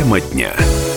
Тема дня.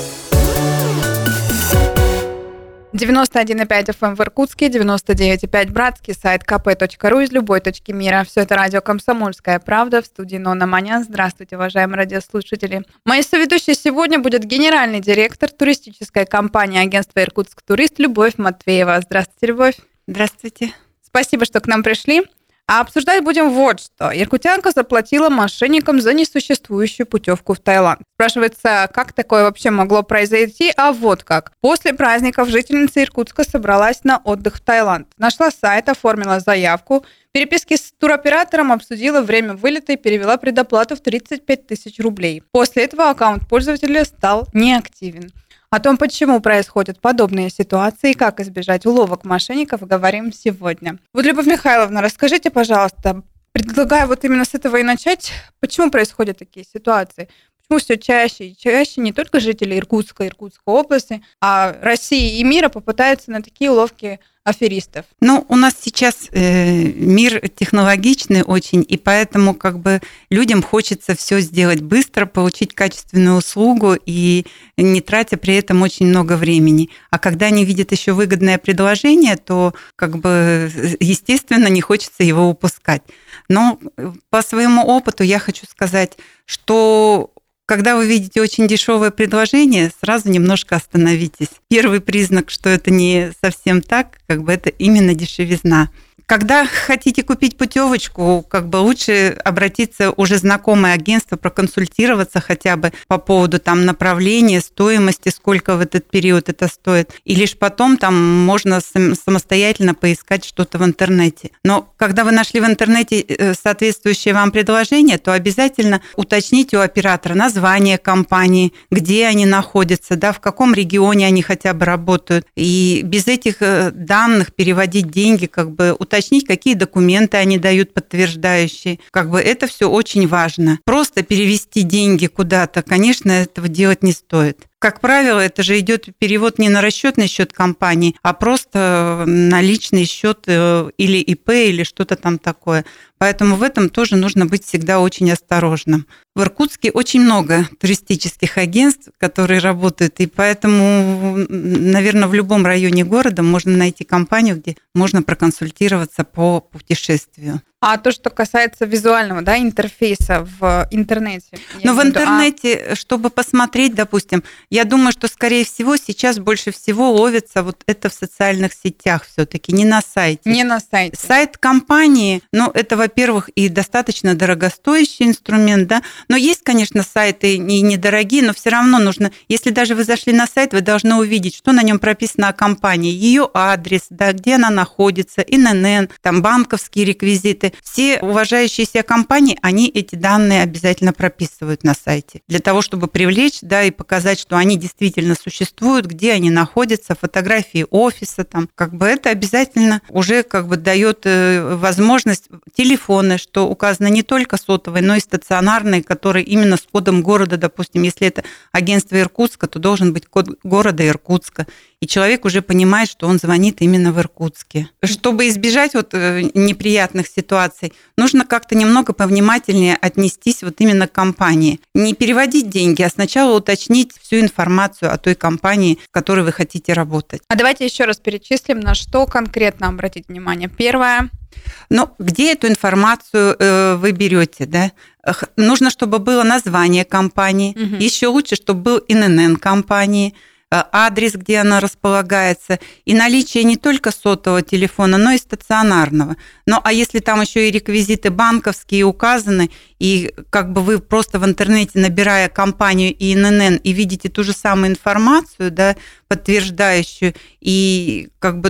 91,5 FM в Иркутске, 99,5 Братский, сайт kp.ru из любой точки мира. Все это радио «Комсомольская правда», в студии Нонна Манян. Здравствуйте, уважаемые радиослушатели. Моей соведущей сегодня будет генеральный директор туристической компании агентства «Иркутск Турист» Любовь Матвеева. Здравствуйте, Любовь. Здравствуйте. Спасибо, что к нам пришли. А обсуждать будем вот что. Иркутянка заплатила мошенникам за несуществующую путевку в Таиланд. Спрашивается, как такое вообще могло произойти? А вот как. После праздников жительница Иркутска собралась на отдых в Таиланд. Нашла сайт, оформила заявку, переписки с туроператором, обсудила время вылета и перевела предоплату в 35 тысяч рублей. После этого аккаунт пользователя стал неактивен. О том, почему происходят подобные ситуации и как избежать уловок мошенников, говорим сегодня. Вот, Любовь Михайловна, расскажите, пожалуйста, предлагаю вот именно с этого и начать, почему происходят такие ситуации? Почему все чаще и чаще не только жители Иркутска, Иркутской области, а России и мира попадаются на такие уловки аферистов? Ну, у нас сейчас мир технологичный очень, и поэтому людям хочется все сделать быстро, получить качественную услугу и не тратя при этом очень много времени. А когда они видят еще выгодное предложение, то естественно не хочется его упускать. Но по своему опыту я хочу сказать, что когда вы видите очень дешевое предложение, сразу немножко остановитесь. Первый признак, что это не совсем так, это именно дешевизна. Когда хотите купить путевочку, лучше обратиться уже в знакомое агентство, проконсультироваться хотя бы по поводу направления, стоимости, сколько в этот период это стоит. И лишь потом можно самостоятельно поискать что-то в интернете. Но когда вы нашли в интернете соответствующее вам предложение, то обязательно уточните у оператора название компании, где они находятся, в каком регионе они хотя бы работают. И без этих данных переводить деньги, уточнить, какие документы они дают подтверждающие. Это все очень важно. Просто перевести деньги куда-то, конечно, этого делать не стоит. Как правило, это же идет перевод не на расчетный счет компании, а просто на личный счет или ИП, или что-то там такое. Поэтому в этом тоже нужно быть всегда очень осторожным. В Иркутске очень много туристических агентств, которые работают, и поэтому, наверное, в любом районе города можно найти компанию, где можно проконсультироваться по путешествию. А то, что касается визуального, интерфейса в интернете? Но в интернете, чтобы посмотреть, допустим, я думаю, что, скорее всего, сейчас больше всего ловится это в социальных сетях все-таки, не на сайте. Не на сайте. Сайт компании, это, во-первых, и достаточно дорогостоящий инструмент, но есть, конечно, сайты недорогие, но все равно нужно, если даже вы зашли на сайт, вы должны увидеть, что на нем прописано о компании, ее адрес, где она находится, ИНН, банковские реквизиты. Все уважающиеся компании, они эти данные обязательно прописывают на сайте для того, чтобы привлечь, и показать, что они действительно существуют, где они находятся, фотографии офиса, это обязательно уже дает возможность телефоны, что указано не только сотовые, но и стационарные, которые именно с кодом города, допустим, если это агентство Иркутска, то должен быть код города Иркутска. И человек уже понимает, что он звонит именно в Иркутске. Чтобы избежать неприятных ситуаций, нужно как-то немного повнимательнее отнестись именно к компании. Не переводить деньги, а сначала уточнить всю информацию о той компании, в которой вы хотите работать. А давайте еще раз перечислим, на что конкретно обратить внимание. Первое. Где эту информацию вы берете, Нужно, чтобы было название компании. Угу. Еще лучше, чтобы был ИНН компании, адрес, где она располагается, и наличие не только сотового телефона, но и стационарного. А если там еще и реквизиты банковские указаны, и вы просто в интернете, набирая компанию и ИНН, и видите ту же самую информацию, подтверждающую, и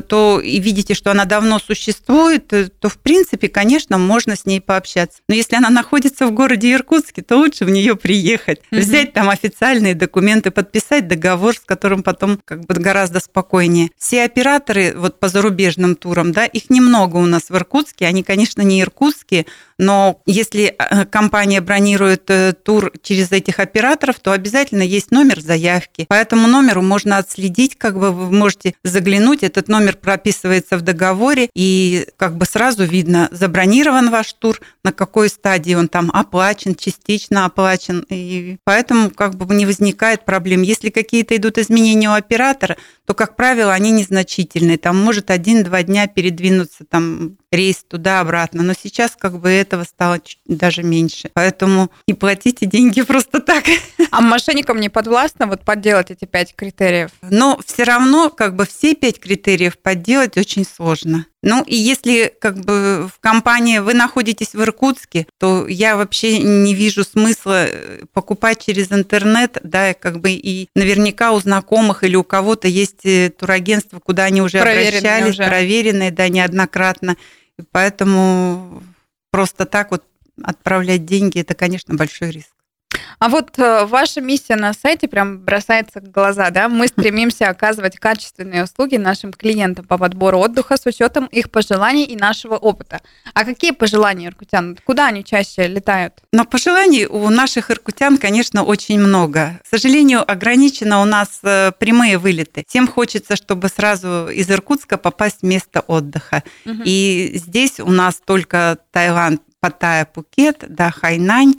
и видите, что она давно существует, то в принципе, конечно, можно с ней пообщаться. Но если она находится в городе Иркутске, то лучше в нее приехать, взять там официальные документы, подписать договор, с которым которым потом как бы гораздо спокойнее. Все операторы вот по зарубежным турам, да, их немного у нас в Иркутске, они, конечно, не иркутские, но если компания бронирует тур через этих операторов, то обязательно есть номер заявки. По этому номеру можно отследить, как бы вы можете заглянуть, этот номер прописывается в договоре, и как бы сразу видно, забронирован ваш тур, на какой стадии он там оплачен, частично оплачен, и поэтому как бы не возникает проблем. Если какие-то идут изменения у оператора, то, как правило, они незначительные. Там может 1-2 дня передвинуться там рейс туда-обратно. Но сейчас как бы этого стало чуть даже меньше. Поэтому не платите деньги просто так. А мошенникам не подвластно вот подделать эти 5 критериев? Но все равно как бы все 5 критериев подделать очень сложно. Ну, и если как бы в компании вы находитесь в Иркутске, то я вообще не вижу смысла покупать через интернет, да, как бы и наверняка у знакомых или у кого-то есть турагентство, куда они уже обращались, проверенные, да, неоднократно. И поэтому просто так вот отправлять деньги – это, конечно, большой риск. А вот ваша миссия на сайте прям бросается в глаза, да? Мы стремимся оказывать качественные услуги нашим клиентам по подбору отдыха с учетом их пожеланий и нашего опыта. А какие пожелания иркутян? Куда они чаще летают? Но пожеланий у наших иркутян, конечно, очень много. К сожалению, ограничено у нас прямые вылеты. Всем хочется, чтобы сразу из Иркутска попасть в место отдыха. Угу. И здесь у нас только Таиланд, Паттайя, Пхукет, да, Хайнань,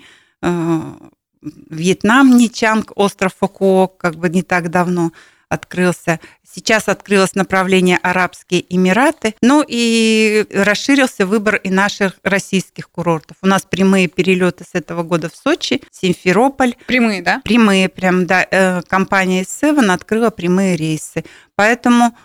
Вьетнам, Ничанг, остров Фукуок, как бы не так давно открылся. Сейчас открылось направление Арабские Эмираты. Ну и расширился выбор и наших российских курортов. У нас прямые перелеты с этого года в Сочи, Симферополь. Прямые, да? Прямые, прям, да. Компания Seven открыла прямые рейсы. Поэтому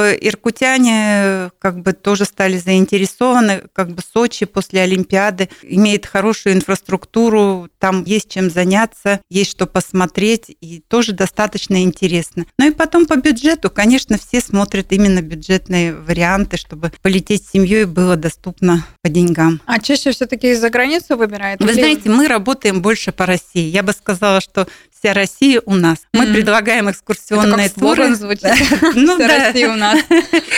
иркутяне как бы тоже стали заинтересованы. Как бы Сочи после Олимпиады имеет хорошую инфраструктуру, там есть чем заняться, есть что посмотреть, и тоже достаточно интересно. Ну и потом по бюджету, конечно, все смотрят именно бюджетные варианты, чтобы полететь с семьей было доступно по деньгам. А чаще все-таки из-за границы выбирают? Вы знаете, мы работаем больше по России. Я бы сказала, что вся Россия у нас. Мы предлагаем экскурсионные туры. Звучит. Ну, вся Россия у нас.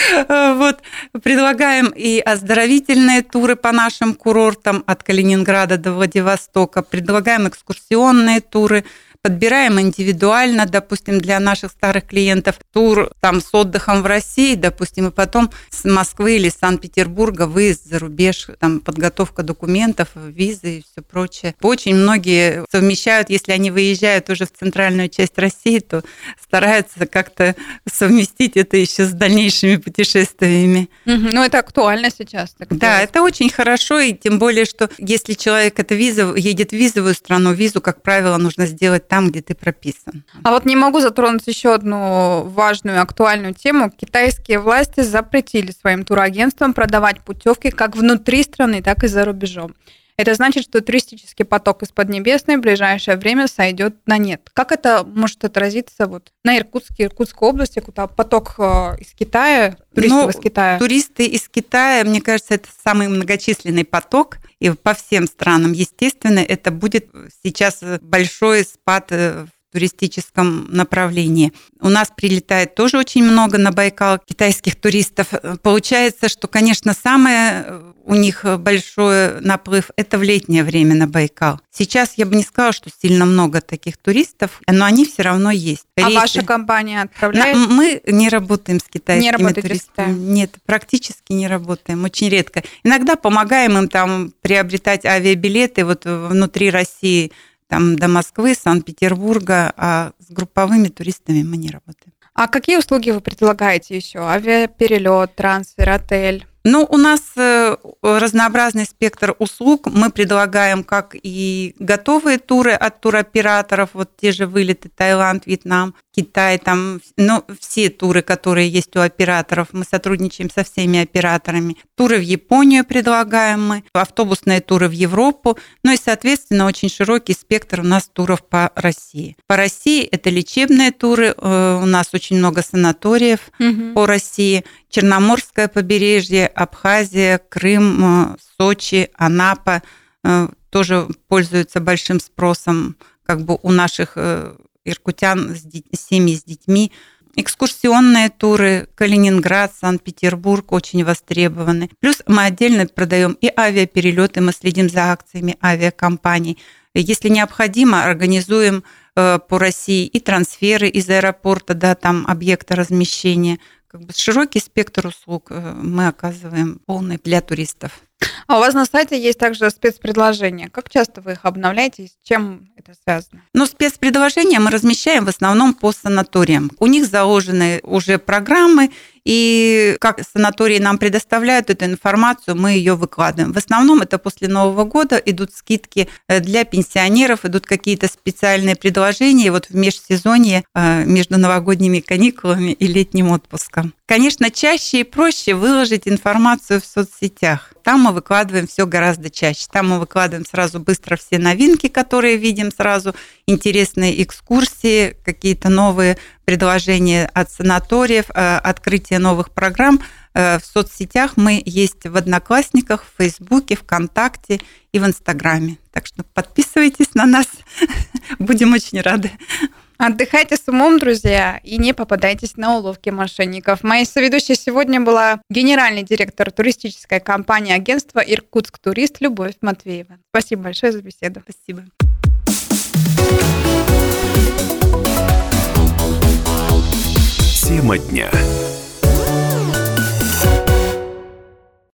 Вот. Предлагаем и оздоровительные туры по нашим курортам от Калининграда до Владивостока. Предлагаем экскурсионные туры. Подбираем индивидуально, допустим, для наших старых клиентов тур там с отдыхом в России, допустим, и потом с Москвы или Санкт-Петербурга выезд за рубеж, там подготовка документов, визы и все прочее. Очень многие совмещают, если они выезжают уже в центральную часть России, то стараются как-то совместить это еще с дальнейшими путешествиями. Ну, это актуально сейчас. Да, это очень хорошо, и тем более, что если человек едет в визовую страну, визу, как правило, нужно сделать там, где ты прописан. А вот не могу затронуть еще одну важную, актуальную тему. Китайские власти запретили своим турагентствам продавать путевки как внутри страны, так и за рубежом. Это значит, что туристический поток из Поднебесной в ближайшее время сойдет на нет. Как это может отразиться вот на Иркутской области, куда поток из Китая, туристов из Китая? Туристы из Китая, мне кажется, это самый многочисленный поток. И по всем странам, естественно, это будет сейчас большой спад в туристическом направлении. У нас прилетает тоже очень много на Байкал китайских туристов. Получается, что, конечно, самое у них большой наплыв – это в летнее время на Байкал. Сейчас я бы не сказала, что сильно много таких туристов, но они все равно есть. А ваша компания отправляет? Мы не работаем с китайскими туристами. С Нет, практически не работаем, очень редко. Иногда помогаем им там приобретать авиабилеты вот внутри России, там до Москвы, Санкт-Петербурга, а с групповыми туристами мы не работаем. А какие услуги вы предлагаете еще? Авиаперелет, трансфер, отель? Ну, у нас разнообразный спектр услуг. Мы предлагаем как и готовые туры от туроператоров, вот те же вылеты Таиланд, Вьетнам, Китай, там, ну, все туры, которые есть у операторов. Мы сотрудничаем со всеми операторами. Туры в Японию предлагаем мы, автобусные туры в Европу, ну и, соответственно, очень широкий спектр у нас туров по России. По России это лечебные туры, у нас очень много санаториев по России, Черноморское побережье, Абхазия, Крым, Сочи, Анапа тоже пользуются большим спросом как бы у наших иркутян, семьи с детьми. Экскурсионные туры Калининград, Санкт-Петербург очень востребованы. Плюс мы отдельно продаем и авиаперелеты, мы следим за акциями авиакомпаний. Если необходимо, организуем по России и трансферы из аэропорта до там объекта размещения. Широкий спектр услуг мы оказываем полный для туристов. А у вас на сайте есть также спецпредложения. Как часто вы их обновляете и с чем это связано? Спецпредложения мы размещаем в основном по санаториям. У них заложены уже программы, и как санатории нам предоставляют эту информацию, мы ее выкладываем. В основном это после Нового года идут скидки для пенсионеров, идут какие-то специальные предложения в межсезонье между новогодними каникулами и летним отпуском. Конечно, чаще и проще выложить информацию в соцсетях. Там мы выкладываем все гораздо чаще. Там мы выкладываем сразу быстро все новинки, которые видим сразу, интересные экскурсии, какие-то новые предложения от санаториев, открытие новых программ. В соцсетях мы есть в Одноклассниках, в Фейсбуке, ВКонтакте и в Инстаграме. Так что подписывайтесь на нас, будем очень рады. Отдыхайте с умом, друзья, и не попадайтесь на уловки мошенников. Моей соведущей сегодня была генеральный директор туристической компании агентства «Иркутск Турист» Любовь Матвеева. Спасибо большое за беседу. Спасибо. Тема дня.